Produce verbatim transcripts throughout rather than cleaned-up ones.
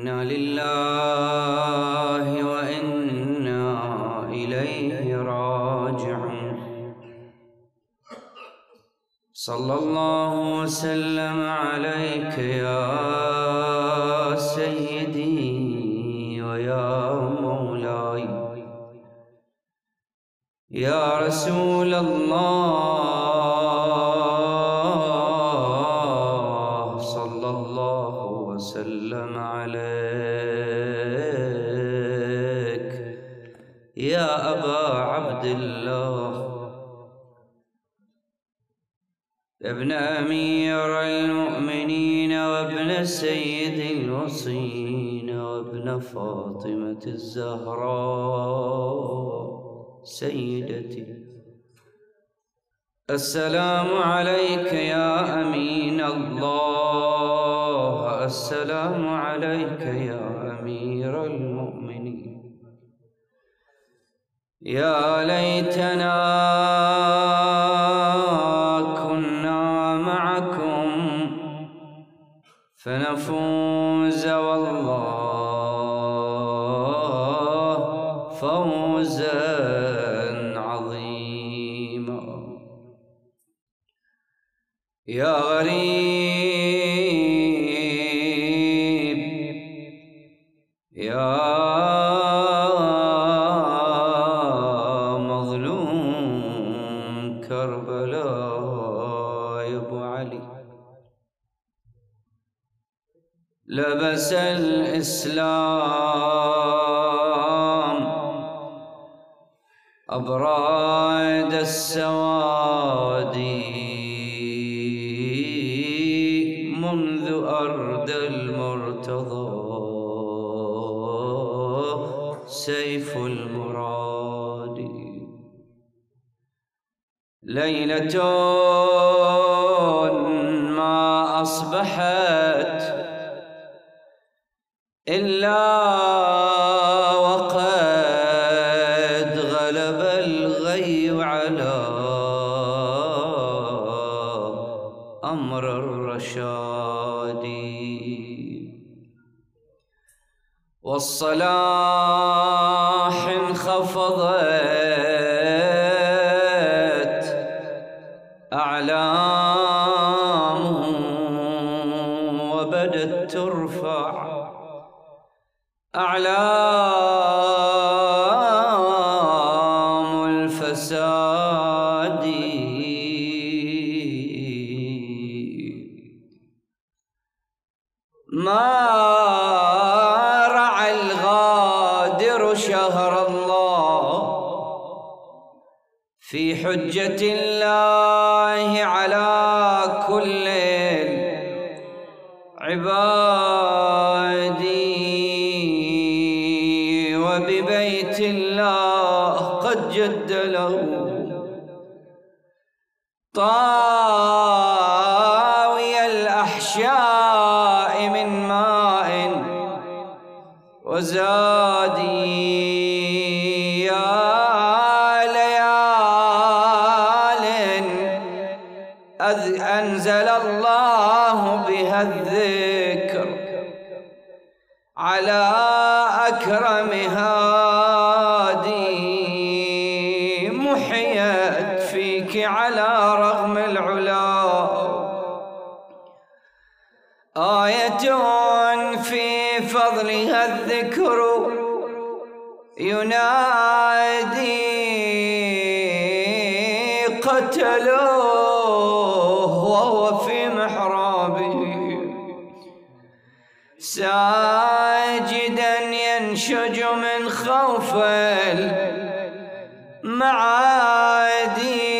إنا لله وإنا إليه راجعون. صلى الله وسلم عليك يا سيدي ويا مولاي يا رسول الله، صلى الله وسلم عليك يا أبا عبد الله، ابن أمير المؤمنين وابن سيد الوصين وابن فاطمة الزهراء سيدتي. السلام عليك يا أمين الله، السلام عليك يا أمير المؤمنين. يا ليتنا كنا معكم فنفوز والله فوزا عظيما. يا غريب يا مظلوم كربلاء يا ابو علي، لبس الإسلام أبراد السواد منذ أرض المرتضى سيف المراد. ليلة ما أصبحت إلا وقد غلب الغي على أمر الرشاد، والصلاح انخفضت أعلامه وبدت ترفع أعلام الفساد. ما رعى الغادر شهر الله في حجة الله على كل العباد، وببيت الله قد جد له طاوي الأحشاء من ماء وزادي. يا ليال أذ أنزل الله بها الذكر على أكرم هادي، محيت فيك على رغم العلا آية في فضلها الذكر ينادي. قتلوه وهو في محرابه ساجدا ينشج من خوف المعادي.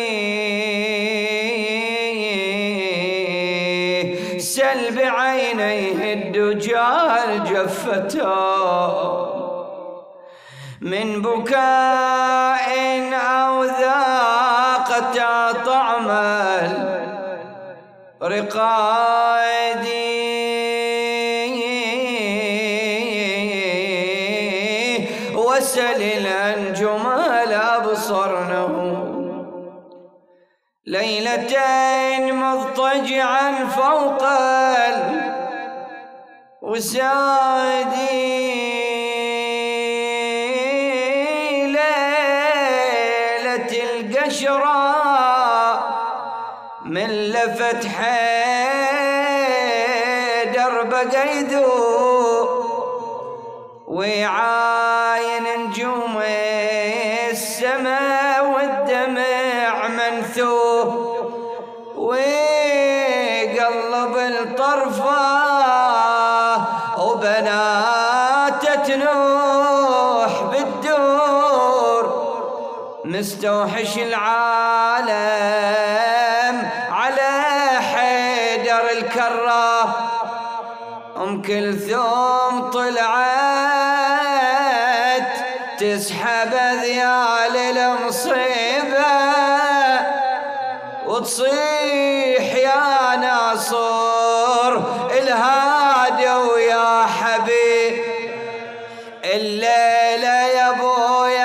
سل بعينيه الدجى الجفتا من بكاء أو ذاقتا طعم الرقاد. وسل الأنجم الأبصرنه ليلة مضطجعا فوق وسادي ليلة القشرة من لفت حيدر بقى يذوب ويعاين نجوم السما والدمع منثوب وقلب الطرفه وبنات تنوح بالدور مستوحش العالم على حيدر الكرة. أم كلثوم طلعت تسحب ذيال المصيبة وتصيح يا ناصر الهادي ويا حبيب الليلة يا ابويا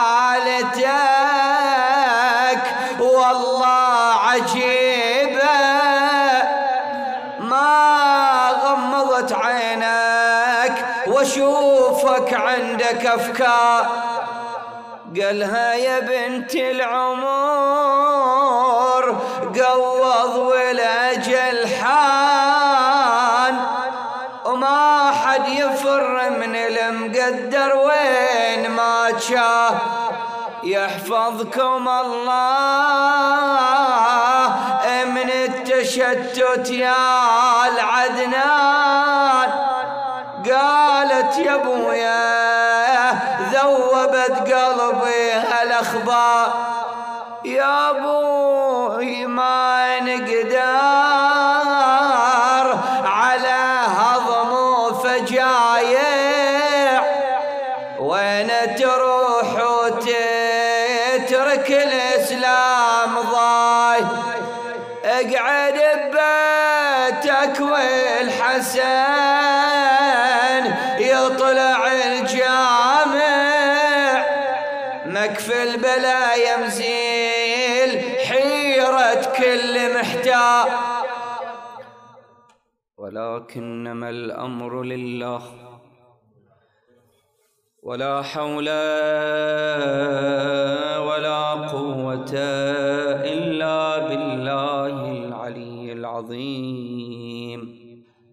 حالتك والله عجيبة ما غمضت عينك واشوفك عندك افكار. قالها يا بنت العمر قوض والاجل حان وما حد يفر من المقدر وين ما شاف. يحفظكم الله من التشتت يا العدنان. قالت يا ابويا ذوبت قلبي هالاخبار يا ابوي ما نقدر على هضم وفجايع وين تروح وتترك الاسلام ضاي. اقعد ببيتك والحسن يطلع الجامع مكفي البلا يمزيل حيرة كل محتار. ولكنما الأمر لله ولا حول ولا قوة إلا بالله العلي العظيم.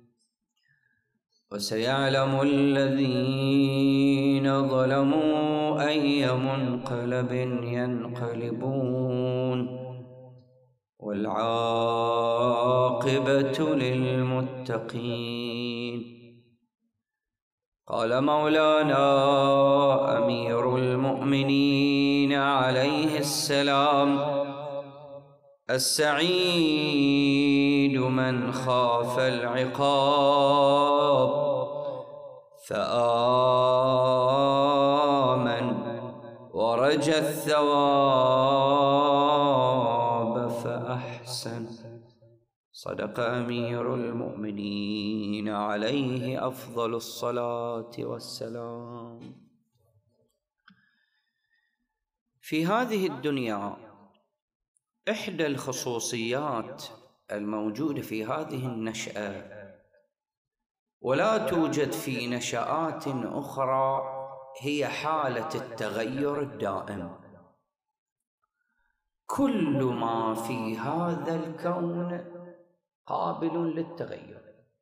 وسيعلم الذين ظلموا أي منقلب ينقلبون والعاقبة للمتقين. قال مولانا أمير المؤمنين عليه السلام: السعيد من خاف العقاب فآمن ورجى الثواب فأحسن. صدق أمير المؤمنين عليه أفضل الصلاة والسلام. في هذه الدنيا إحدى الخصوصيات الموجودة في هذه النشأة ولا توجد في نشآت أخرى هي حالة التغير الدائم. كل ما في هذا الكون قابل للتغير.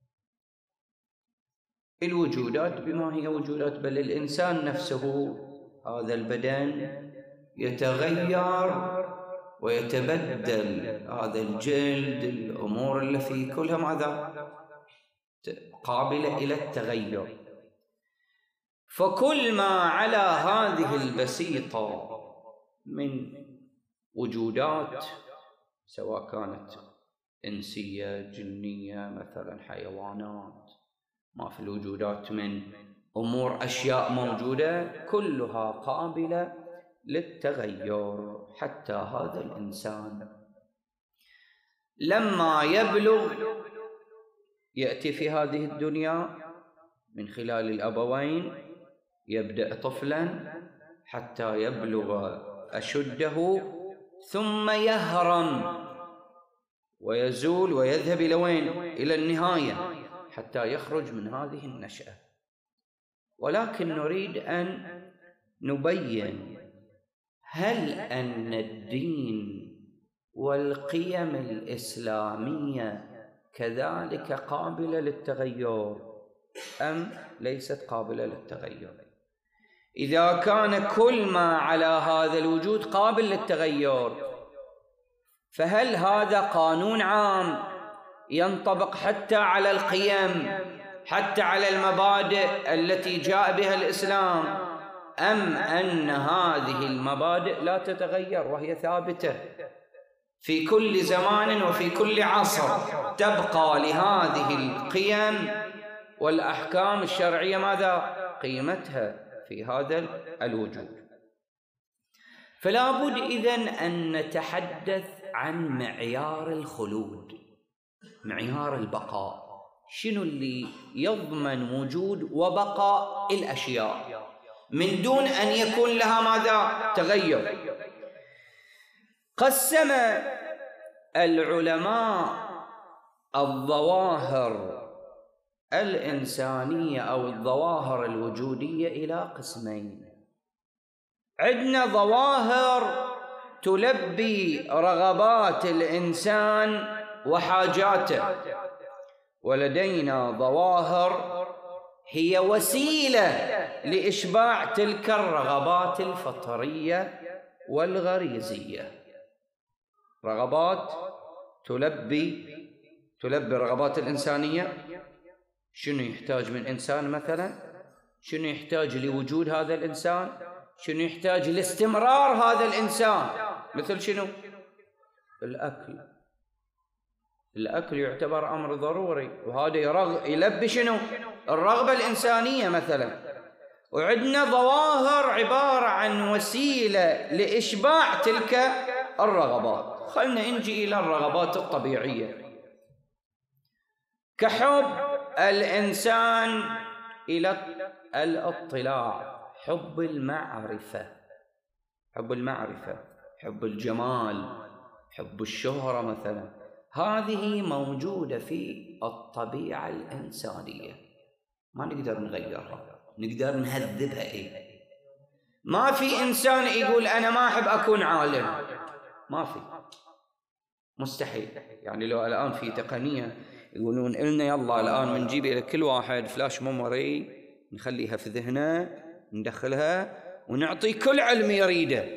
الوجودات بما هي وجودات، بل الإنسان نفسه هذا البدن يتغير ويتبدل، هذا الجلد، الأمور اللي فيه كلها ماذا؟ قابلة إلى التغير. فكل ما على هذه البسيطة من وجودات سواء كانت إنسية جنية مثلا حيوانات، ما في الوجودات من أمور أشياء موجودة كلها قابلة للتغير. حتى هذا الإنسان لما يبلغ يأتي في هذه الدنيا من خلال الأبوين، يبدأ طفلا حتى يبلغ أشده ثم يهرم ويزول ويذهب إلى وين؟ إلى النهاية حتى يخرج من هذه النشأة. ولكن نريد أن نبين هل أن الدين والقيم الإسلامية كذلك قابلة للتغير أم ليست قابلة للتغير؟ إذا كان كل ما على هذا الوجود قابل للتغير، فهل هذا قانون عام ينطبق حتى على القيم، حتى على المبادئ التي جاء بها الإسلام، أم أن هذه المبادئ لا تتغير وهي ثابتة في كل زمان وفي كل عصر، تبقى لهذه القيم والأحكام الشرعية ماذا؟ قيمتها في هذا الوجود. فلا بد إذن أن نتحدث عن معيار الخلود، معيار البقاء. شنو اللي يضمن وجود وبقاء الأشياء من دون أن يكون لها ماذا؟ تغير. قسم العلماء الظواهر الإنسانية أو الظواهر الوجودية إلى قسمين. عندنا ظواهر تلبي رغبات الإنسان وحاجاته، ولدينا ظواهر هي وسيلة لإشباع تلك الرغبات الفطرية والغريزية. رغبات تلبي تلبي الرغبات الإنسانية. شنو يحتاج من إنسان مثلا؟ شنو يحتاج لوجود هذا الإنسان؟ شنو يحتاج لاستمرار هذا الإنسان؟ مثل شنو؟ الأكل. الأكل يعتبر أمر ضروري، وهذا يرغ... يلبي شنو؟ الرغبة الإنسانية مثلا. وعندنا ظواهر عبارة عن وسيلة لإشباع تلك الرغبات. خلنا نجي إلى الرغبات الطبيعية، كحب الإنسان إلى الاطلاع، حب المعرفة، حب المعرفة، حب الجمال، حب الشهرة مثلا. هذه موجودة في الطبيعة الإنسانية، ما نقدر نغيرها، نقدر نهذبها. إيه؟ ما في إنسان يقول أنا ما أحب أكون عالم، ما في، مستحيل. يعني لو الآن في تقنية يقولون إلنا يلا الآن بنجيب إلى كل واحد فلاش ميموري نخليها في ذهنه، ندخلها ونعطي كل علم يريده،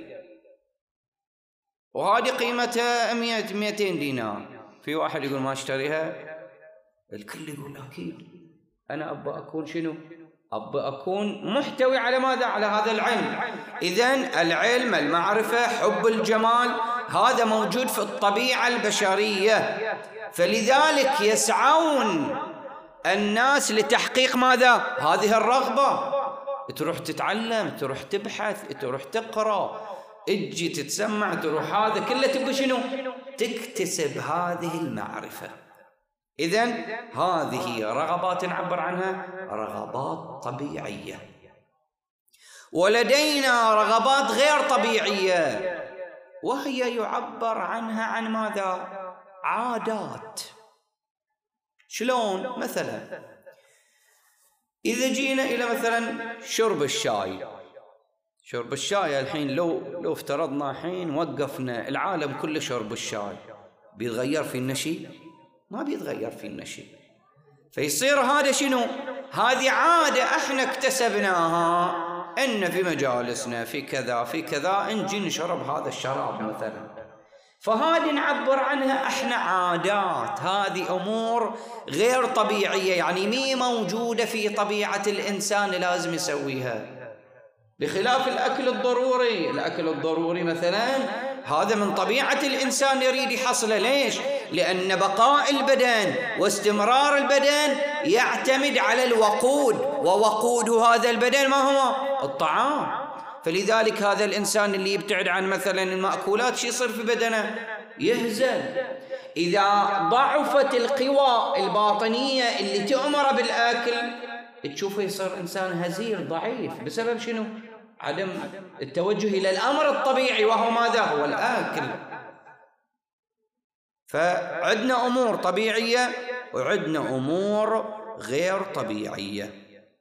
وهذه قيمتها مئة مئتين دينار. في واحد يقول ما اشتريها، الكل يقول أكيد أنا أبى أكون شنو؟ أبى أكون محتوي على ماذا؟ على هذا العلم. إذن العلم، المعرفة، حب الجمال، هذا موجود في الطبيعة البشرية. فلذلك يسعون الناس لتحقيق ماذا؟ هذه الرغبة. تروح تتعلم، تروح تبحث، تروح تقرأ، تجي تتسمع، تروح هذا كله تبغى شنو؟ تكتسب هذه المعرفة. إذن هذه رغبات نعبر عنها رغبات طبيعية. ولدينا رغبات غير طبيعية، وهي يعبر عنها عن ماذا؟ عادات. شلون؟ مثلا إذا جينا إلى مثلا شرب الشاي، شرب الشاي الحين لو لو افترضنا الحين وقفنا العالم كله شرب الشاي، بيتغير في النشي؟ ما بيتغير في النشي. فيصير هذا شنو؟ هذه عادة احنا اكتسبناها، ان في مجالسنا في كذا في كذا نجي نشرب هذا الشراب مثلا. فهذه نعبر عنها احنا عادات. هذه امور غير طبيعية، يعني مي موجودة في طبيعة الانسان لازم يسويها، بخلاف الاكل الضروري. الاكل الضروري مثلا هذا من طبيعة الانسان يريد يحصله. ليش؟ لان بقاء البدن واستمرار البدن يعتمد على الوقود، ووقود هذا البدن ما هو؟ الطعام. فلذلك هذا الإنسان اللي يبتعد عن مثلا المأكولات شو يصير في بدنه؟ يهزل. إذا ضعفت القوى الباطنية اللي تؤمر بالأكل تشوفه يصير إنسان هزيل ضعيف. بسبب شنو؟ عدم التوجه إلى الأمر الطبيعي، وهو ماذا؟ هو الأكل. فعندنا أمور طبيعية وعندنا أمور غير طبيعية.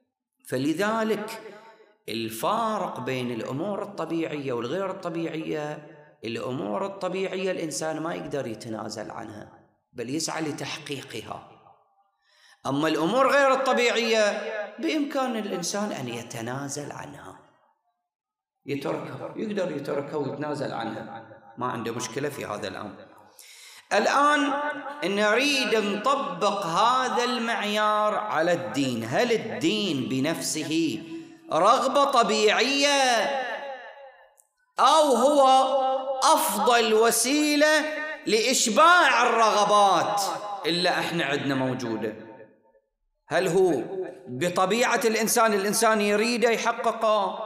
فلذلك الفارق بين الأمور الطبيعية والغير الطبيعية، الأمور الطبيعية الإنسان ما يقدر يتنازل عنها بل يسعى لتحقيقها، أما الأمور غير الطبيعية بإمكان الإنسان أن يتنازل عنها، يتركها، يقدر يتركها ويتنازل عنها، ما عنده مشكلة في هذا الأمر. الآن نريد نطبق هذا المعيار على الدين. هل الدين بنفسه رغبة طبيعية أو هو أفضل وسيلة لإشباع الرغبات اللي احنا عندنا موجودة؟ هل هو بطبيعة الإنسان الإنسان يريده يحققه،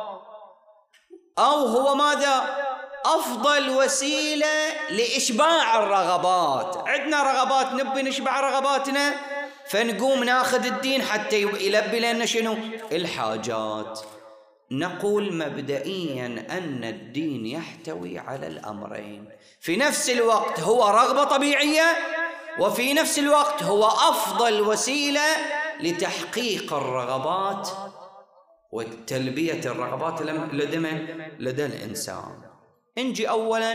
أو هو ماذا؟ أفضل وسيلة لإشباع الرغبات. عندنا رغبات نبي نشبع رغباتنا، فنقوم ناخذ الدين حتى يلبي لنا شنو؟ الحاجات. نقول مبدئيا أن الدين يحتوي على الأمرين، في نفس الوقت هو رغبة طبيعية، وفي نفس الوقت هو أفضل وسيلة لتحقيق الرغبات وتلبية الرغبات لدى من؟ لدى الإنسان. نجي أولا،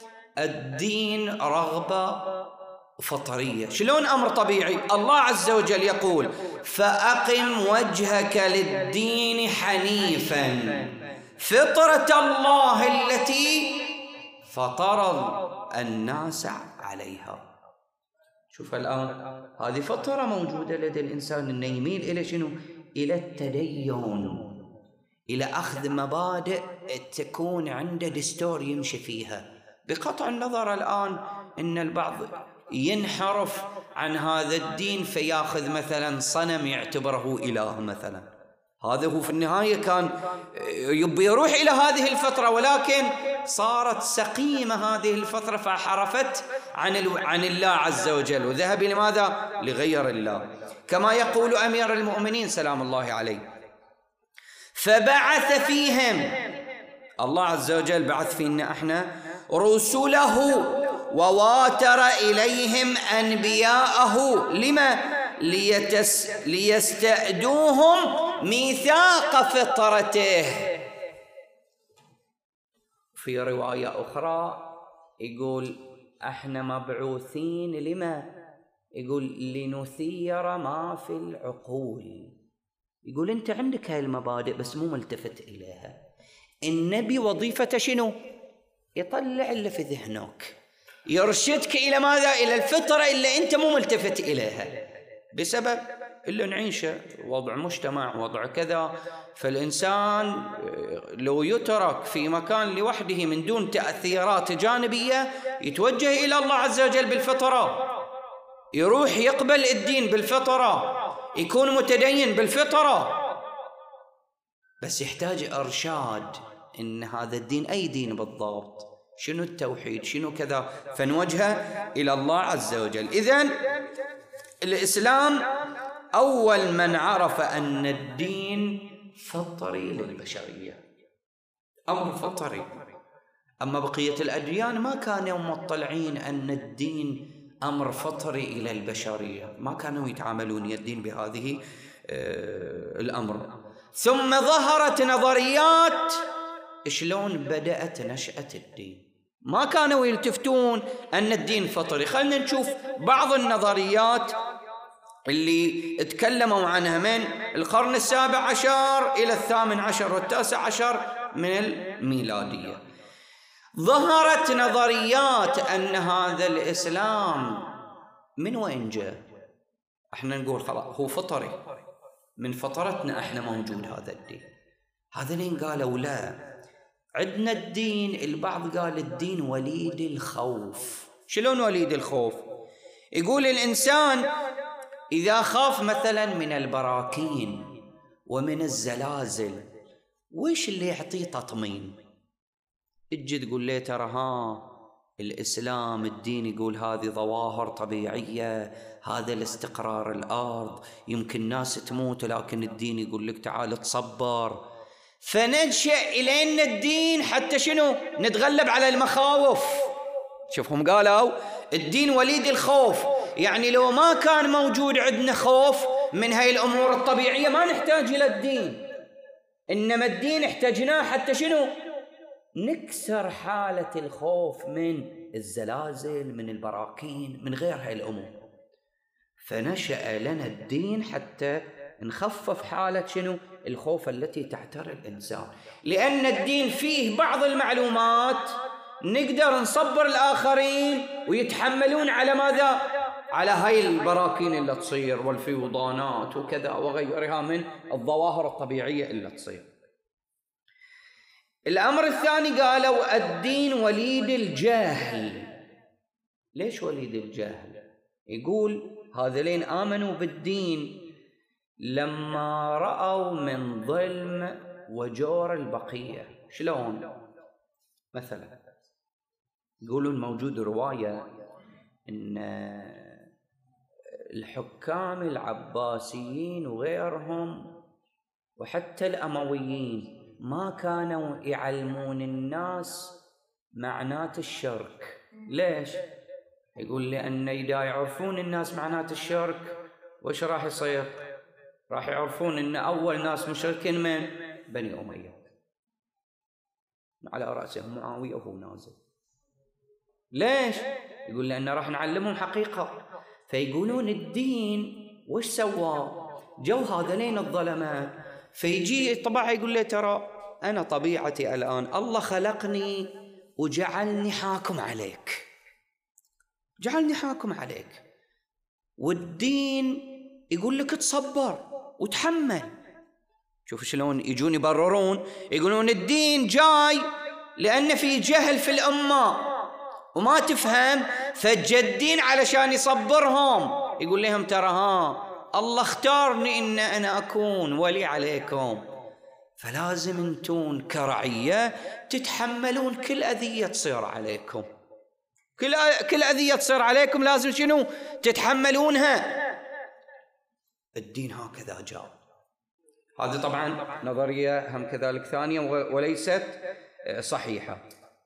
الدين رغبة فطرية. شلون أمر طبيعي؟ الله عز وجل يقول: فأقم وجهك للدين حنيفا فطرة الله التي فطر الناس عليها. شوف الآن، هذه فطرة موجودة لدى الإنسان، أنه يميل إلى شنو؟ إلى التدين، إلى أخذ مبادئ تكون عنده دستور يمشي فيها. بقطع النظر الآن أن البعض ينحرف عن هذا الدين فياخذ مثلا صنم يعتبره إله مثلا، هذا هو في النهاية كان يبي يروح إلى هذه الفترة، ولكن صارت سقيمة هذه الفترة فحرفت عن عن الله عز وجل وذهب لماذا؟ لغير الله. كما يقول أمير المؤمنين سلام الله عليه: فبعث فيهم، الله عز وجل بعث فينا احنا رسله وواتر إليهم أنبياءه، لما؟ ليتس ليستأدوهم ميثاق فطرته. في رواية أخرى يقول احنا مبعوثين لما؟ يقول لنثير ما في العقول. يقول أنت عندك هاي المبادئ بس مو ملتفت إليها. النبي وظيفته شنو؟ يطلع اللي في ذهنك، يرشدك إلى ماذا؟ إلى الفطرة اللي أنت مو ملتفت إليها، بسبب اللي نعيشه، وضع مجتمع، وضع كذا. فالإنسان لو يترك في مكان لوحده من دون تأثيرات جانبية يتوجه إلى الله عز وجل بالفطرة، يروح يقبل الدين بالفطرة، يكون متدين بالفطرة، بس يحتاج إرشاد إن هذا الدين أي دين بالضبط، شنو التوحيد، شنو كذا، فنوجهه إلى الله عز وجل. إذن الإسلام أول من عرف أن الدين فطري للبشرية، أمر فطري. أما بقية الأديان ما كانوا مطلعين أن الدين أمر فطري إلى البشرية، ما كانوا يتعاملون الدين بهذه الأمر. ثم ظهرت نظريات شلون بدأت نشأة الدين، ما كانوا يلتفتون أن الدين فطري. خلنا نشوف بعض النظريات اللي تكلموا عنها من القرن السابع عشر إلى الثامن عشر والتاسع عشر من الميلادية. ظهرت نظريات أن هذا الإسلام من وين جاء؟ احنا نقول خلاص هو فطري، من فطرتنا احنا موجود هذا الدين. هذا لين قالوا لا، عندنا الدين. البعض قال الدين وليد الخوف. شلون وليد الخوف؟ يقول الإنسان إذا خاف مثلا من البراكين ومن الزلازل، ويش اللي يعطيه تطمين؟ تجي تقول لي ترى ها الإسلام الدين يقول هذه ظواهر طبيعية، هذا الاستقرار الأرض، يمكن ناس تموت، لكن الدين يقول لك تعال تصبر. فننشأ إلينا الدين حتى شنو؟ نتغلب على المخاوف. شوفهم قالوا الدين وليد الخوف، يعني لو ما كان موجود عندنا خوف من هاي الأمور الطبيعية ما نحتاج إلى الدين، إنما الدين احتاجناه حتى شنو؟ نكسر حالة الخوف من الزلازل، من البراكين، من غير هاي الأمور. فنشأ لنا الدين حتى نخفف حالة شنو؟ الخوف التي تعتري الإنسان، لأن الدين فيه بعض المعلومات نقدر نصبر الآخرين ويتحملون على ماذا؟ على هاي البراكين اللي تصير والفيضانات وكذا وغيرها من الظواهر الطبيعية اللي تصير. الأمر الثاني قالوا الدين وليد الجهل. ليش وليد الجهل؟ يقول هذين آمنوا بالدين لما رأوا من ظلم وجور البقية. شلون؟ مثلا يقولون موجود رواية إن الحكام العباسيين وغيرهم وحتى الأمويين ما كانوا يعلمون الناس معنات الشرك. ليش؟ يقول لأن إذا يعرفون الناس معنات الشرك وش راح يصير؟ راح يعرفون إن أول ناس مشركين من بني أمية، على رأسهم معاوية وهو نازل. ليش؟ يقول لأن راح نعلمهم حقيقة. فيقولون الدين وش سوى؟ جو هذين الظلمات، فيجي طبعا يقول له ترى أنا طبيعتي الآن الله خلقني وجعلني حاكم عليك، جعلني حاكم عليك، والدين يقول لك تصبر وتحمل. شوف شلون يجون يبررون، يقولون الدين جاي لأن في جهل في الأمة وما تفهم، فالجدين علشان يصبرهم يقول لهم ترى ها الله اختارني إن أنا أكون ولي عليكم، فلازم انتون كرعية تتحملون كل أذية تصير عليكم، كل كل أذية تصير عليكم لازم شنو؟ تتحملونها. الدين هكذا جاء. هذه طبعا نظرية هم كذلك ثانية وليست صحيحة.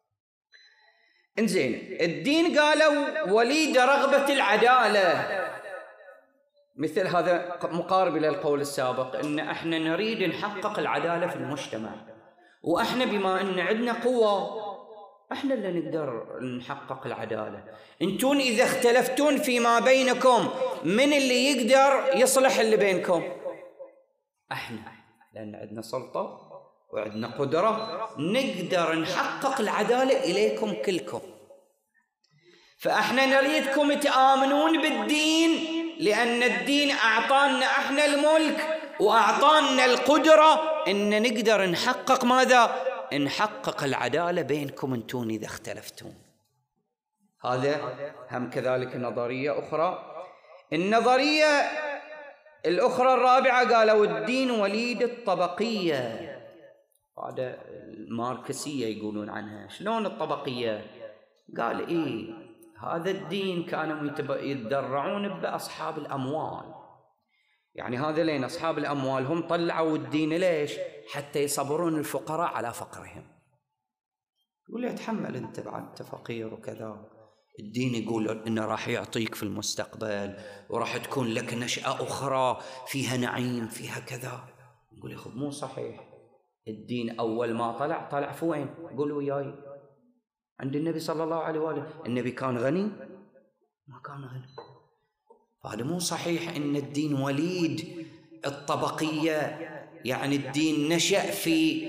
انزين، الدين قالوا وليد رغبة العدالة، مثل هذا مقارب إلى القول السابق إن احنا نريد نحقق العدالة في المجتمع، واحنا بما ان عندنا قوة احنا اللي نقدر نحقق العدالة. انتون اذا اختلفتون فيما بينكم من اللي يقدر يصلح اللي بينكم؟ احنا، لان عندنا سلطة وعندنا قدرة نقدر نحقق العدالة اليكم كلكم. فاحنا نريدكم تآمنون بالدين لأن الدين أعطانا احنا الملك وأعطانا القدرة إن نقدر نحقق ماذا؟ نحقق العدالة بينكم انتون إذا اختلفتون. هذا هم كذلك نظرية أخرى. النظرية الأخرى الرابعة قالوا الدين وليد الطبقية، هذا الماركسية يقولون عنها. شلون الطبقية؟ قال إيه هذا الدين كانوا يتدرعون بأصحاب الأموال، يعني هذا لين أصحاب الأموال هم طلعوا الدين ليش؟ حتى يصبرون الفقراء على فقرهم. يقول له تحمل أنت بعد أنت فقير وكذا، الدين يقول إنه راح يعطيك في المستقبل وراح تكون لك نشأة أخرى فيها نعيم فيها كذا. يقول يا مو صحيح، الدين أول ما طلع طلع في وين؟ قولوا وياي عند النبي صلى الله عليه وآله. النبي كان غني؟ ما كان غني. فهذا مو صحيح إن الدين وليد الطبقية، يعني الدين نشأ في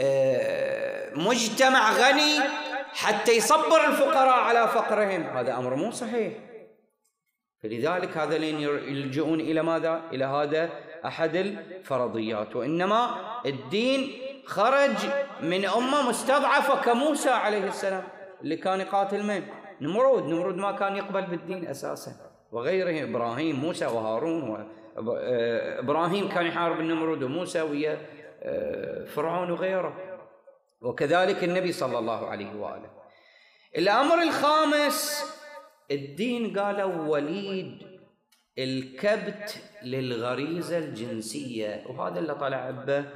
مجتمع غني حتى يصبر الفقراء على فقرهم. هذا أمر مو صحيح. فلذلك هذا لين يلجؤون إلى ماذا؟ إلى هذا أحد الفرضيات. وإنما الدين خرج من أمة مستضعفة كموسى عليه السلام اللي كان يقاتل من؟ نمرود. نمرود ما كان يقبل بالدين أساسا، وغيره إبراهيم موسى وهارون. وإبراهيم كان يحارب النمرود وموسى ويا فرعون وغيره، وكذلك النبي صلى الله عليه وآله. الأمر الخامس الدين قالوا وليد الكبت للغريزة الجنسية، وهذا اللي طلع به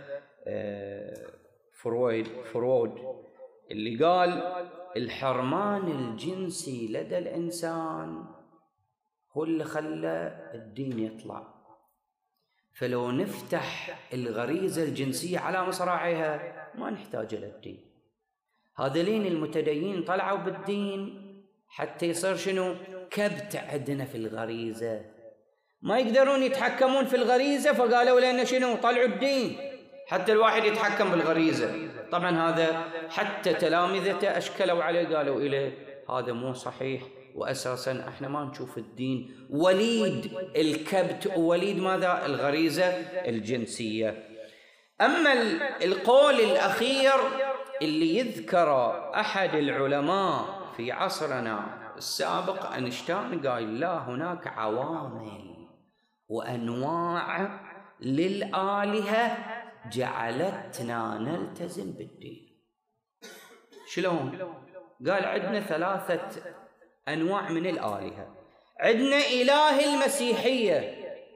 فرويد فرويد اللي قال الحرمان الجنسي لدى الإنسان هو اللي خلى الدين يطلع. فلو نفتح الغريزة الجنسية على مصراعيها ما نحتاج إلى الدين. هذولين المتدينين طلعوا بالدين حتى يصير شنو؟ كبت عندنا في الغريزة، ما يقدرون يتحكمون في الغريزة، فقالوا لنا شنو؟ طلعوا الدين حتى الواحد يتحكم بالغريزة. طبعا هذا حتى تلامذته أشكلوا عليه، قالوا إليه هذا مو صحيح، وأساسا احنا ما نشوف الدين وليد الكبت ووليد ماذا؟ الغريزة الجنسية. أما القول الأخير اللي يذكر أحد العلماء في عصرنا السابق أينشتاين، قال لا، هناك عوامل وأنواع للآلهة جعلتنا نلتزم بالدين. شلون؟ قال عندنا ثلاثة أنواع من الآلهة. عندنا إله المسيحية،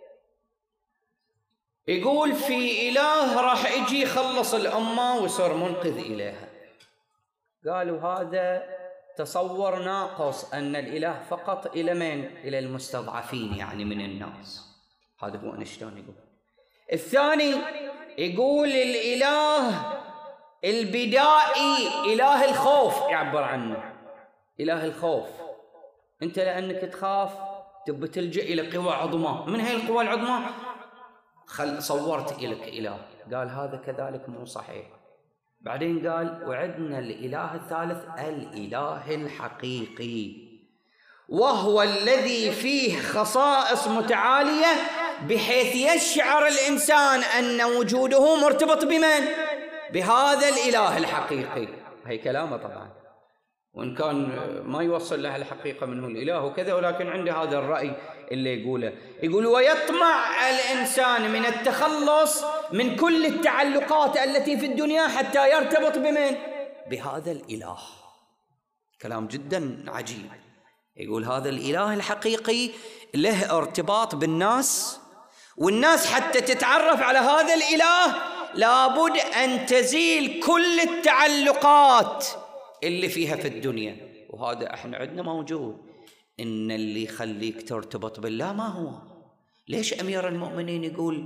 يقول في إله راح يجي يخلص الأمة ويصير منقذ إليها. قالوا هذا تصور ناقص، أن الإله فقط إلى من؟ إلى المستضعفين يعني من الناس. هذا هو أينشتاين يقول. الثاني يقول الإله البدائي، إله الخوف، يعبر عنه إله الخوف. أنت لأنك تخاف تبي تلجأ إلى قوى عظمى، من هي القوى العظمى؟ خل صورت إليك إله. قال هذا كذلك مو صحيح. بعدين قال وعدنا الإله الثالث الإله الحقيقي، وهو الذي فيه خصائص متعالية بحيث يشعر الإنسان أن وجوده مرتبط بمن؟ بهذا الإله الحقيقي. هي كلامه طبعا، وإن كان ما يوصل له الحقيقة منه الإله وكذا، ولكن عنده هذا الرأي اللي يقوله. يقول ويطمع الإنسان من التخلص من كل التعلقات التي في الدنيا حتى يرتبط بمن؟ بهذا الإله. كلام جدا عجيب. يقول هذا الإله الحقيقي له ارتباط بالناس، والناس حتى تتعرف على هذا الإله لابد أن تزيل كل التعلقات اللي فيها في الدنيا. وهذا احنا عندنا موجود. إن اللي يخليك ترتبط بالله ما هو؟ ليش أمير المؤمنين يقول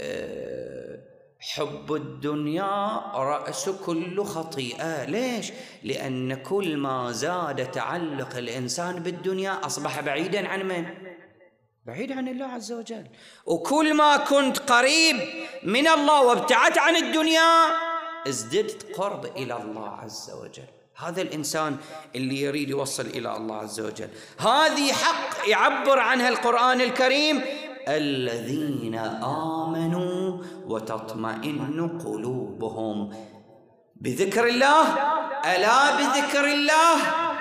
أه حب الدنيا رأس كل خطيئة؟ ليش؟ لأن كل ما زاد تعلق الإنسان بالدنيا أصبح بعيدا عن من؟ بعيد عن الله عز وجل. وكل ما كنت قريب من الله وابتعدت عن الدنيا ازددت قرب إلى الله عز وجل. هذا الإنسان اللي يريد يوصل إلى الله عز وجل. هذه حق يعبر عنها القرآن الكريم: الذين آمنوا وتطمئن قلوبهم بذكر الله، ألا بذكر الله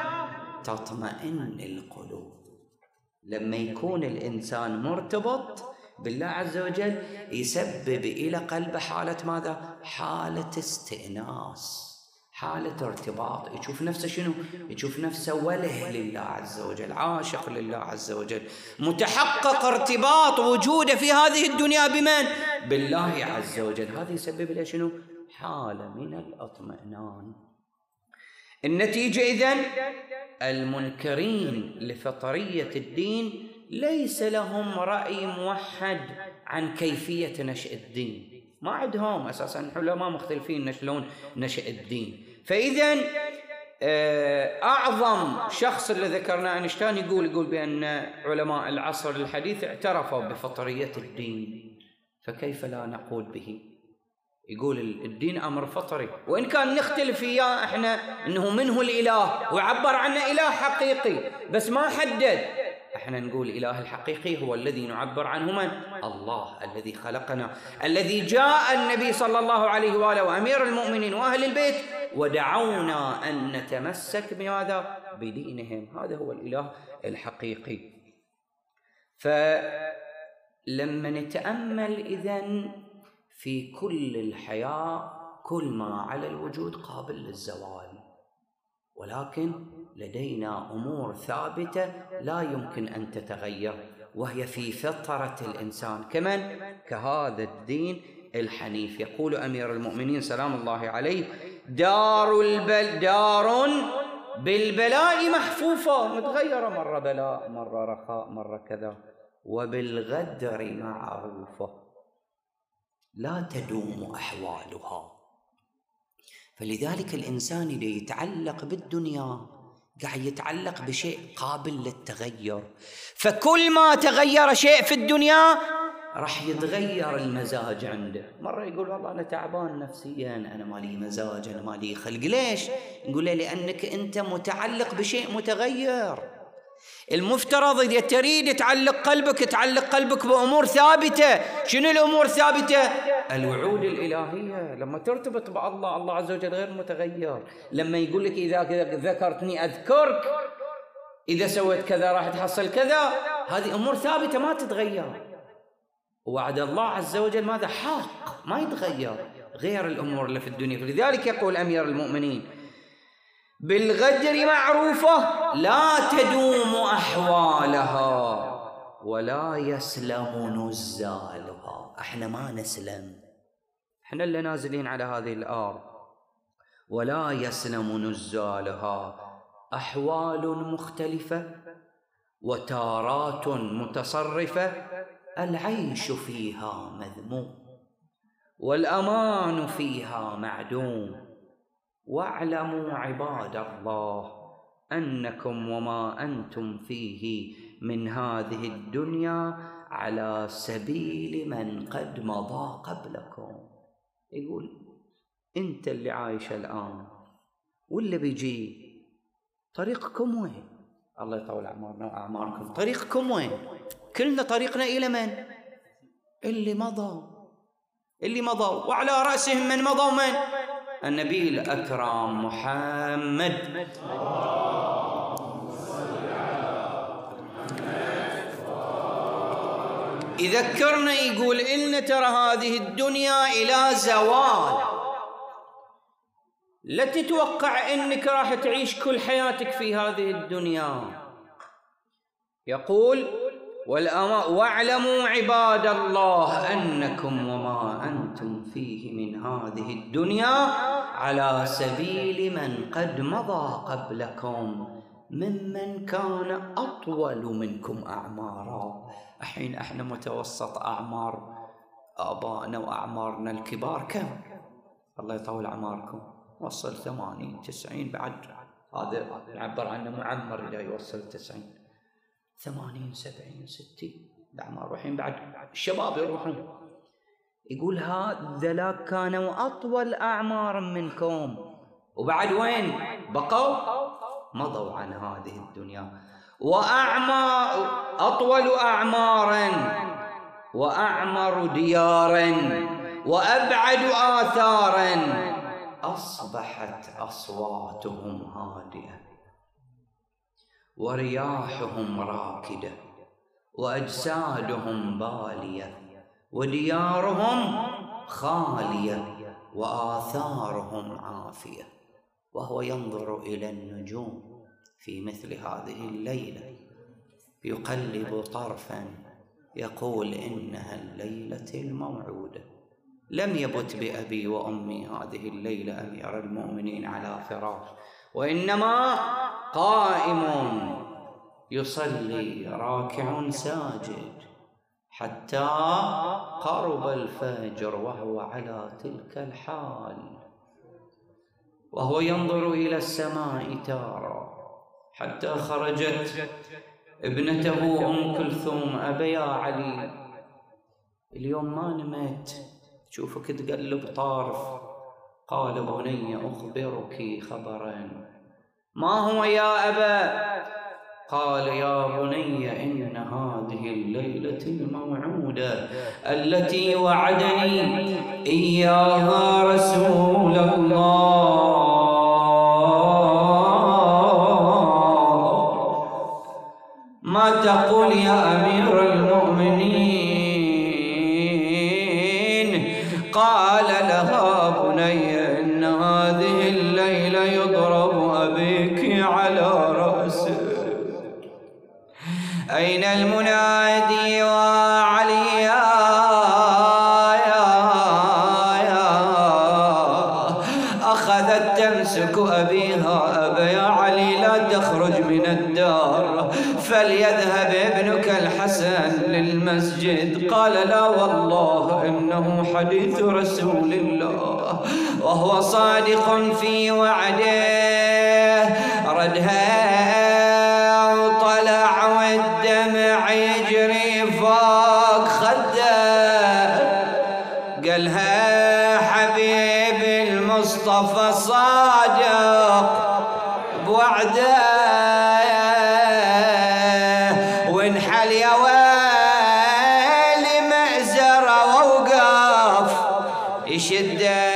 تطمئن القلوب. لما يكون الإنسان مرتبط بالله عز وجل يسبب إلى قلبه حالة ماذا؟ حالة استئناس، حالة ارتباط. يشوف نفسه شنو؟ يشوف نفسه وله لله عز وجل، عاشق لله عز وجل، متحقق ارتباط وجوده في هذه الدنيا بمن؟ بالله عز وجل. هذا يسبب له شنو؟ حالة من الاطمئنان. النتيجة إذن المنكرين لفطرية الدين ليس لهم رأي موحد عن كيفية نشأ الدين، ما عندهم أساساً. العلماء مختلفين شلون نشأ الدين. فإذن أعظم شخص اللي ذكرناه أينشتاين يقول يقول بأن علماء العصر الحديث اعترفوا بفطرية الدين، فكيف لا نقول به؟ يقول الدين أمر فطري، وإن كان نختلف فيه إحنا إنه منه الإله وعبر عنه إله حقيقي، بس ما حدد. إحنا نقول الإله الحقيقي هو الذي نعبر عنه من؟ الله الذي خلقنا، الذي جاء النبي صلى الله عليه وآله وأمير المؤمنين وأهل البيت ودعونا أن نتمسك بماذا؟ بدينهم. هذا هو الإله الحقيقي. فلما نتأمل إذن في كل الحياة، كل ما على الوجود قابل للزوال، ولكن لدينا أمور ثابتة لا يمكن أن تتغير، وهي في فطرة الإنسان، كمن؟ كهذا الدين الحنيف. يقول أمير المؤمنين سلام الله عليه: دار البل دار بالبلاء محفوفة، متغيرة، مرة بلاء، مرة رخاء، مرة كذا، وبالغدر معروفة. لا تدوم أحوالها. فلذلك الإنسان اللي يتعلق بالدنيا قاعد يتعلق بشيء قابل للتغير، فكل ما تغير شيء في الدنيا راح يتغير المزاج عنده. مرة يقول والله أنا تعبان نفسيا، أنا مالي مزاج، أنا مالي خلق. ليش؟ نقول له لأنك أنت متعلق بشيء متغير. المفترض إذا تريد تعلق قلبك تعلق قلبك بأمور ثابتة. شنو الأمور الثابتة؟ الوعود الإلهية. لما ترتبط بالله، الله عز وجل غير متغير. لما يقول لك إذا ذكرتني أذكرك، إذا سويت كذا راح تحصل كذا، هذه أمور ثابتة ما تتغير. وعد الله عز وجل ماذا؟ حق ما يتغير، غير الأمور اللي في الدنيا. فلذلك يقول أمير المؤمنين بالغدر معروفة لا تدوم أحوالها ولا يسلم نزالها. احنا ما نسلم، احنا اللي نازلين على هذه الأرض. ولا يسلم نزالها، أحوال مختلفة وتارات متصرفة، العيش فيها مذموم والأمان فيها معدوم. واعلموا عباد الله أنكم وما أنتم فيه من هذه الدنيا على سبيل من قد مضى قبلكم. يقول أنت اللي عايش الآن واللي بيجي، طريقكم وين؟ الله يطول أعمارنا وأعماركم. طريقكم وين؟ كلنا طريقنا إلى من؟ اللي مضى، اللي مضى. وعلى رأسهم من مضى ومن؟ النبي الأكرم محمد. يذكرنا يقول إن ترى هذه الدنيا إلى زوال. لا تتوقع إنك راح تعيش كل حياتك في هذه الدنيا. يقول واعلموا عباد الله أنكم وما أنتم فيه من هذه الدنيا على سبيل من قد مضى قبلكم ممن كان أطول منكم أعمارا. الحين احنا متوسط أعمار آبائنا وأعمارنا الكبار كم؟ الله يطول أعماركم. وصل ثمانين تسعين، بعد هذا نعبر عنه معمر إذا يوصل تسعين، ثمانين سبعين ستين الأعمار. الحين بعد الشباب يروحون. يقول هذا كانوا أطول أعمارا منكم، وبعد وين بقوا؟ مضوا عن هذه الدنيا. وأعمار أطول أعمارا وأعمر ديارا وأبعد آثارا أصبحت أصواتهم هادئة ورياحهم راكدة وأجسادهم بالية وديارهم خالية وآثارهم عافية. وهو ينظر إلى النجوم في مثل هذه الليلة يقلب طرفا يقول إنها الليلة الموعودة. لم يبت بأبي وأمي هذه الليلة أمير المؤمنين على فراش، وإنما قائم يصلي راكع ساجد حتى قرب الفجر وهو على تلك الحال، وهو ينظر إلى السماء تارة حتى خرجت ابنته أم كلثوم: أبا يا علي اليوم ما نمت، شوفك تقلب طارف. قال: بني أخبرك خبرا. ما هو يا أبا؟ قال: يا بني إن هذه الليلة الموعودة التي وعدني إياها رسول الله ما تقول يا أمير المؤمنين؟ قال لها: بني إن هذه الليلة يضرب أبيك على رأسه. أين المنادي وعلي يا يا يا؟ أخذت تمس تمسك أبيها أبا يا علي لا تخرج من الدار فليذهب ابنك الحسن للمسجد. قال لا والله إنه حديث رسول الله وهو صادق في وعده. ردها وطلع والدمع يجري فوق خده، قالها حبيب المصطفى صادق بوعده، وانحل يا ويلي مأزرة ووقف يشده،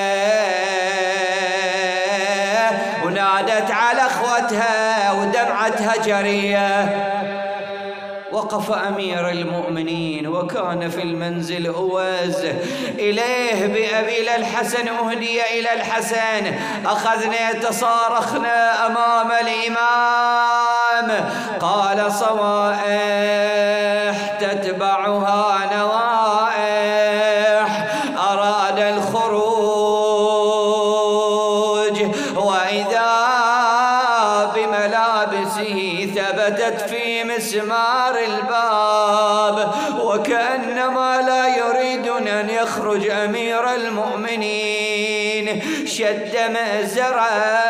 ونادت على اخوتها ودمعتها جريه. وقف أمير المؤمنين وكان في المنزل أوز إليه بأبي الحسن أهدي إلى الحسن. أخذنا تصارخنا أمام الإمام، قال صوائح تتبعها نوائح، أراد الخروج وإذا بملابسه ثبتت في مسمار الباب وكأنما لا يريد أن يخرج أمير المؤمنين. شد مأزره،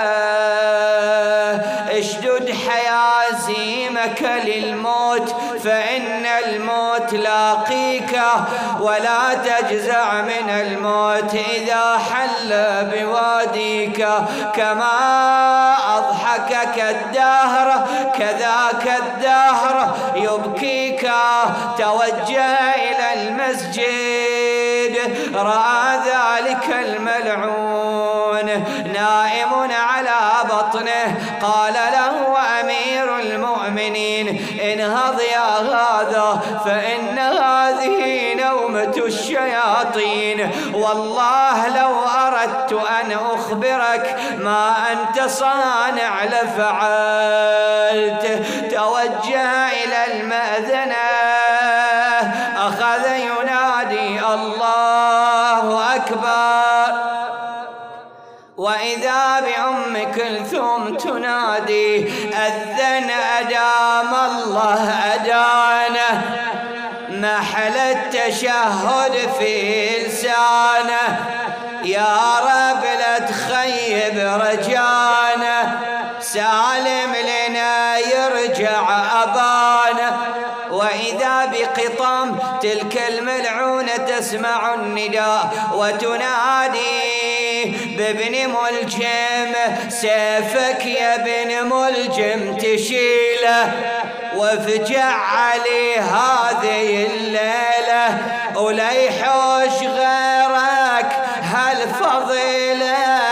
اشدد حيازيمك للموت فإن الموت لاقيك، ولا تجزع من الموت إذا حل بواديك، كما أضحكك الدهر كذاك الدهر يبكيك. توجه إلى المسجد، رأى ذلك الملعون نائم على بطنه، قال له أمير المؤمنين انهض يا هذا فإن هذه نومة الشياطين، والله لو أردت أن أخبرك ما أنت صانع لفعلت. توجه إلى المأذنة، أخذ ينادي الله أكبر، وإذا بأم كلثوم تنادي أذن أدام الله أدانه، محل التشهد في لسانه، يا رب لا تخيب رجانه، سالم لنا يرجع أبانه. وإذا بقطام تلك الملعونة تسمع النداء وتنادي بابن ملجم، سيفك يا ابن ملجم تشيله، وافجع علي هذه الليلة ولا يحوش غيرك هالفضيلة،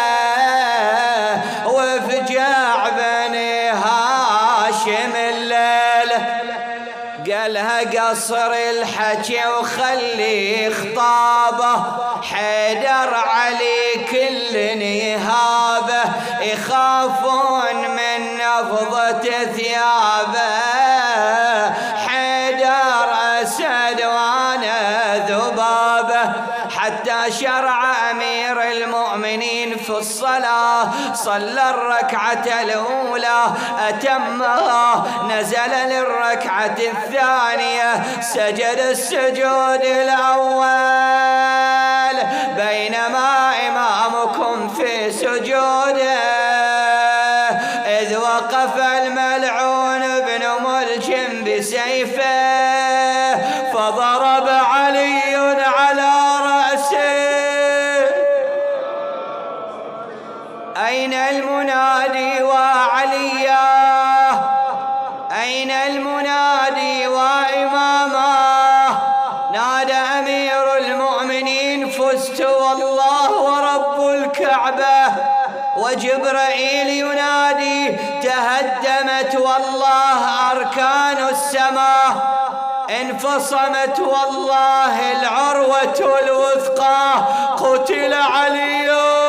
وافجع بني هاشم الليلة. قالها قصر الحكي وخلي خطابه، حيدر علي كل نهابه، يخافون من نفضة ثيابه، حيدر أسد وانا ذبابه. حتى شرع أمير المؤمنين في الصلاة، صلى الركعة الأولى أتمها، نزل للركعة الثانية سجد السجود الأول، بينما إمامكم في سجوده إذ وقف الملعون بن ملجم بسيفه فضرب علي على رأسه. أين المنادي وعليا؟ أين المنادي وإماما؟ نادى أمير المؤمنين فزت والله ورب الكعبة، وجبرائيل ينادي تهدمت والله أركان السماء، انفصمت والله العروة الوثقى، قتل علي.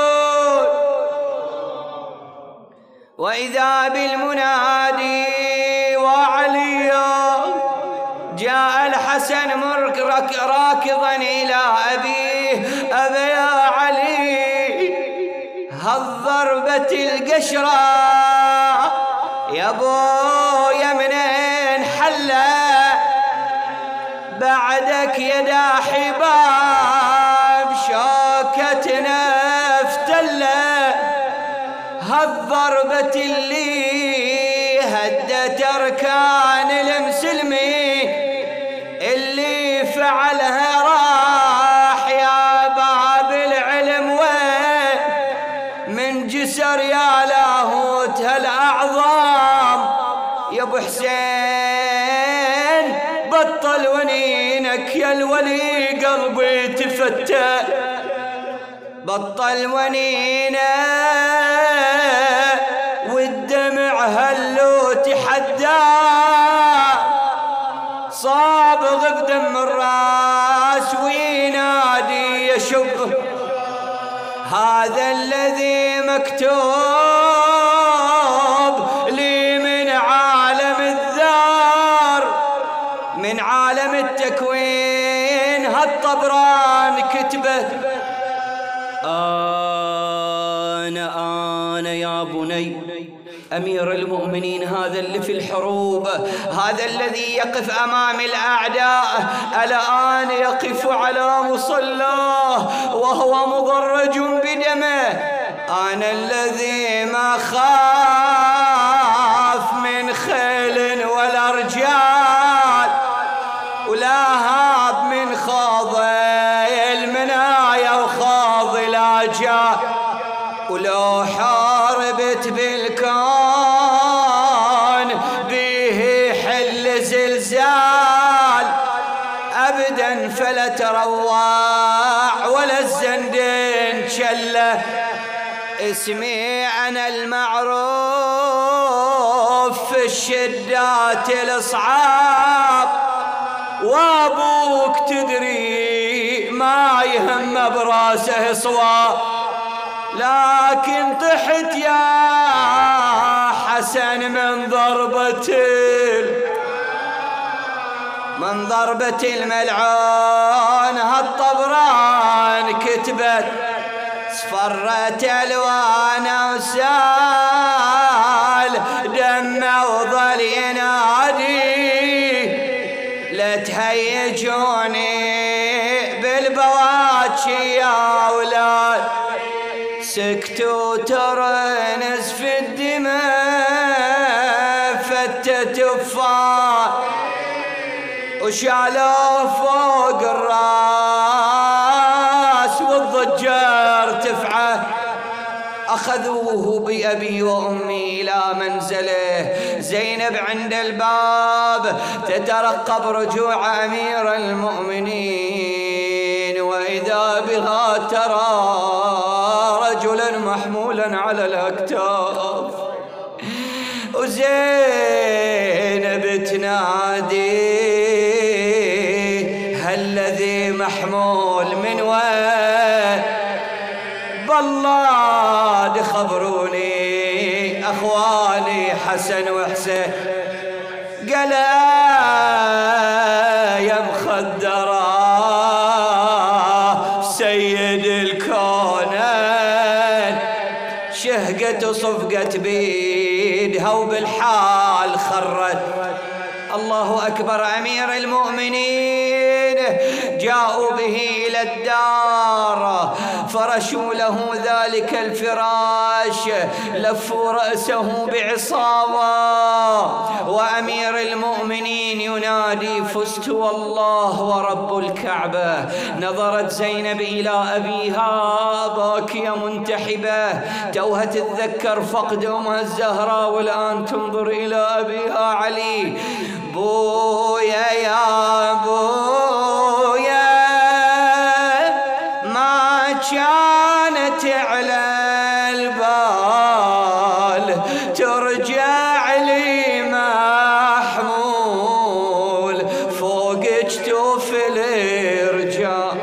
وإذا بالمنادي وعلي، جاء الحسن راكضا إلى أبيه، أبا يا علي هالضربة ضربة القشرة يا بويا منين حلة بعدك يا داحي باب شوكتنا افتلة هالضربة اللي هدت أركان المسلمين اللي فعلها راح يا باب العلم وين من جسر يا لاهوت هالأعظام يا ابو حسين بطل ونينك يا الولي قلبي تفتى بطل ونينه والدمع هلو تحدى صابغ بدم الراس وينادي يشب هذا الذي مكتوب لي من عالم الذار من عالم التكوين هالطبران كتبه أنا أنا يا بني أمير المؤمنين هذا اللي في الحروب هذا الذي يقف أمام الأعداء الآن يقف على مصلاه وهو مضرج بدمه أنا الذي ما خاف من خيل ولا رجال ولا هاب من خوض المنايا وخاض الآجال ولو حاربت بالكون به حل زلزال أبدا فلا تروع ولا الزندين شله اسمي أنا المعروف في الشدات الأصعاب وابوك تدري ما يهم براسه صواب لكن طحت يا حسن من ضربة من ضربة الملعون هالطبران كتبت صفرت الوان وسال دم وظل ينادي لا تهيجوني بالبواكي يا اولاد سكتوا ترى نزف الدماء فتت فار وشالوه فوق الراس والضجة ارتفعه أخذوه بأبي وأمي إلى منزله زينب عند الباب تترقب رجوع أمير المؤمنين وإذا بها ترى رجلا محمولا على الأكتاف وزينب تنادي هالذي محمول من وين بالله خبروني أخواني حسن وحسين قال يا مخدرة سيد الكونين شهقت وصفقت بيدها وبالحال خرت الله أكبر أمير المؤمنين جاءوا به إلى الدار فرشوا له ذلك الفراش لفوا رأسه بعصابة وأمير المؤمنين ينادي فزت والله ورب الكعبة نظرت زينب إلى أبيها باكية منتحبة توها تتذكر فقد أمها الزهراء والآن تنظر إلى أبيها علي بويا يا بويا ما كانت على البال ترجع لي محمول فوق جتوف الرجال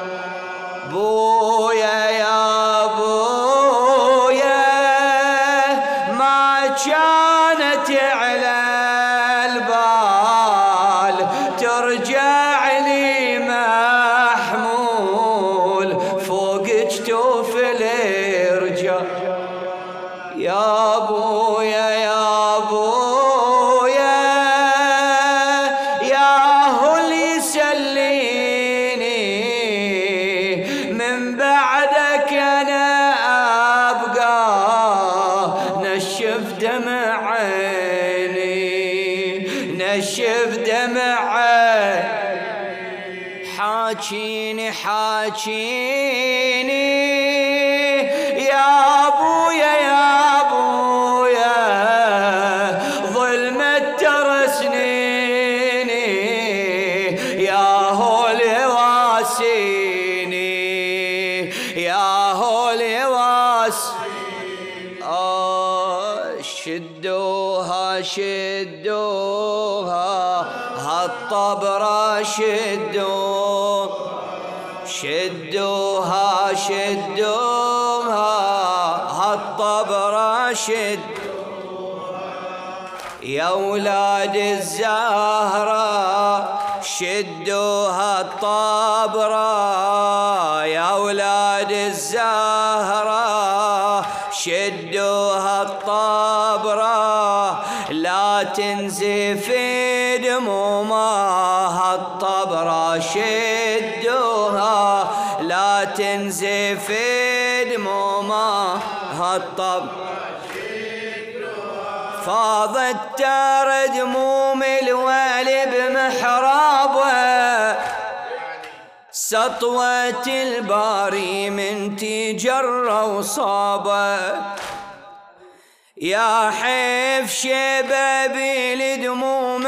بويا يا بويا ما كانت على ترجع لي محمول فوق جتوف الرجال أبويا يا أبويا يا هو اللي يسليني من بعدك أنا أبقى نشف دمع عيني نشف دمع عيني حاجيني حاجيني يا أبويا يا أبويا ظلمة ترى سنيني يا هول واسيني يا هول واسيني آه شدوها شدوها هالطبرة شدوها شدوها شدوها هالطبرة شدوها يا أولاد الزهرة شدوها الطبرة يا أولاد الزهرة شدوها الطبرة لا تنزف دمومها الطبرة شدوها لا تنزف دمومها الطبرة فاضت ترى دموم الوالي بمحرابه سطوة الباري من تجر وصابه يا حيف شبابي لدموم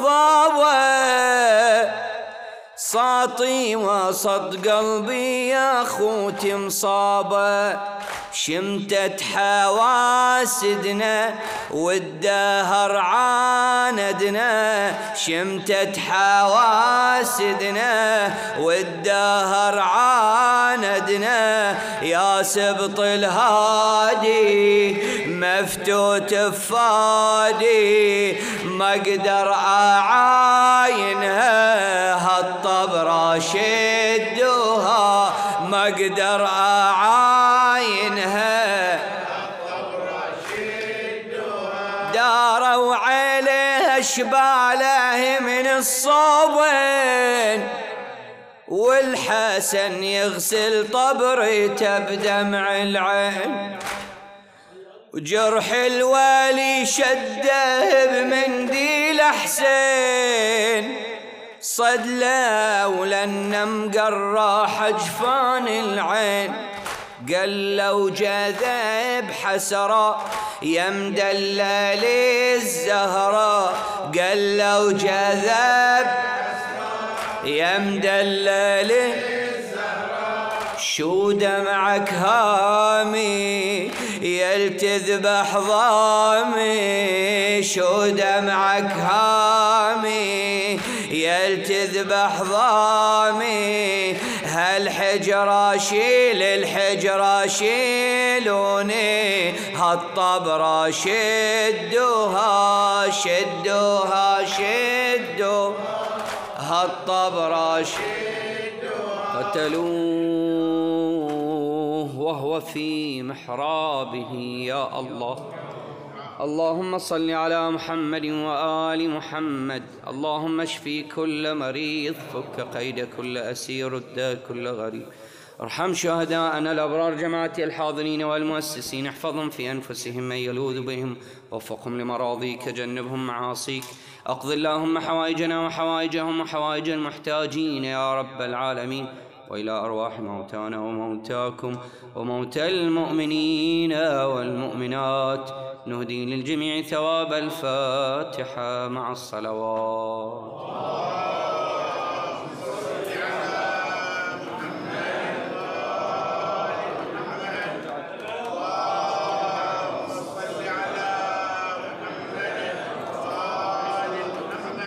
خضابه ساطي وسط قلبي يا خوتي مصابه شمتت حواسدنا والدهر عاندنا شمتت حواسدنا والدهر عاندنا يا سبط الهادي مفتوت فادي ما اقدر اعاينها هالطبرة شدوها ما اقدر اعاينها داروا عليها شباله من الصوبين والحسن يغسل طبرته بدمع العين وجرح الوالي شده بمنديل حسين صدله ولن مقرى حجفان العين قال لو جذب حسرة يا مدلل الزهرة قال لو جذب يا مدلل شو دمعك هامي يلتذبح ضامي شو دمعك هامي يلتذبح ضامي هالحجرة شيل الحجرة شيلوني هالطبرة شدوها شدوها شدوها هالطبرة شدوها قتلوه وهو في محرابه يا الله اللهم صل على محمد وآل محمد اللهم اشفي كل مريض فك قيد كل أسير رد كل غريب ارحم شهداءنا الأبرار جماعة الحاضرين والمؤسسين احفظهم في أنفسهم من يلوذ بهم وفقهم لمراضيك جنبهم معاصيك أقض اللهم حوائجنا وحوائجهم وحوائج المحتاجين يا رب العالمين وإلى أرواح موتانا وموتاكم وموتى المؤمنين والمؤمنات نهدي للجميع ثواب الفاتحة مع الصلوات.